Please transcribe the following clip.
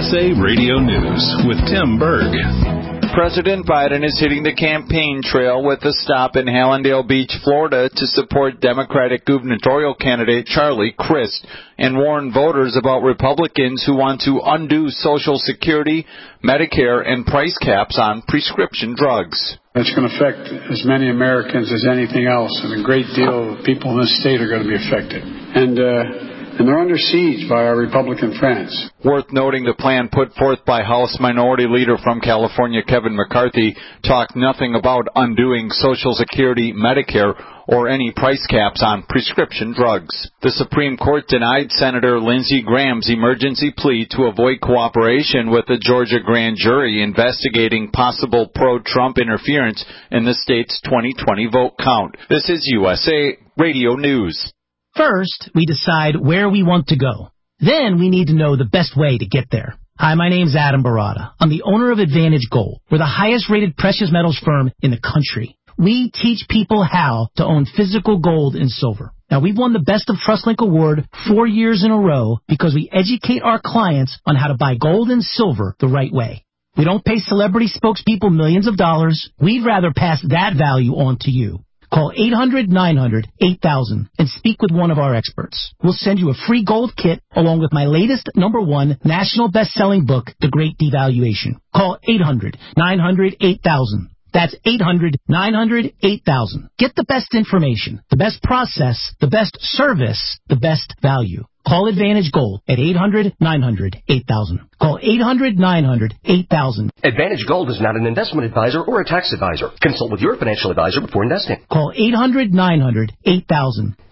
USA Radio News with Tim Berg. President Biden is hitting the campaign trail with a stop in Hallandale Beach, Florida, to support Democratic gubernatorial candidate Charlie Crist and warn voters about Republicans who want to undo Social Security, Medicare, and price caps on prescription drugs. It's going to affect as many Americans as anything else, and a great deal of people in this state are going to be affected. And they're under siege by our Republican friends. Worth noting, the plan put forth by House Minority Leader from California Kevin McCarthy talked nothing about undoing Social Security, Medicare, or any price caps on prescription drugs. The Supreme Court denied Senator Lindsey Graham's emergency plea to avoid cooperation with the Georgia grand jury investigating possible pro-Trump interference in the state's 2020 vote count. This is USA Radio News. First, we decide where we want to go. Then we need to know the best way to get there. Hi, my name's Adam Barada. I'm the owner of Advantage Gold. We're the highest-rated precious metals firm in the country. We teach people how to own physical gold and silver. Now, we've won the Best of TrustLink Award 4 years in a row because we educate our clients on how to buy gold and silver the right way. We don't pay celebrity spokespeople millions of dollars. We'd rather pass that value on to you. Call 800-900-8000 and speak with one of our experts. We'll send you a free gold kit along with my latest #1 national best-selling book, The Great Devaluation. Call 800-900-8000. That's 800-900-8000. Get the best information, the best process, the best service, the best value. Call Advantage Gold at 800-900-8000. Call 800-900-8000. Advantage Gold is not an investment advisor or a tax advisor. Consult with your financial advisor before investing. Call 800-900-8000.